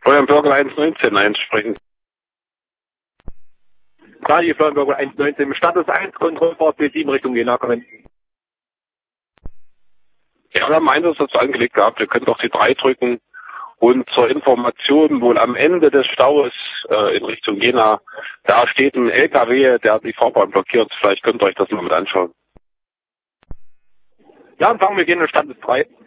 Florian Bürger 119 einsprechen. Daniel Florian Bürger 119, Status 1, Kontrollfahrt B7 Richtung Jena, kommen. Ja, wir haben Einsatz dazu angelegt gehabt. Wir können doch die 3 drücken. Und zur Information, wohl am Ende des Staues in Richtung Jena, da steht ein LKW, der die Fahrbahn blockiert. Vielleicht könnt ihr euch das mal mit anschauen. Ja, Empfang, wir gehen in Stand 3.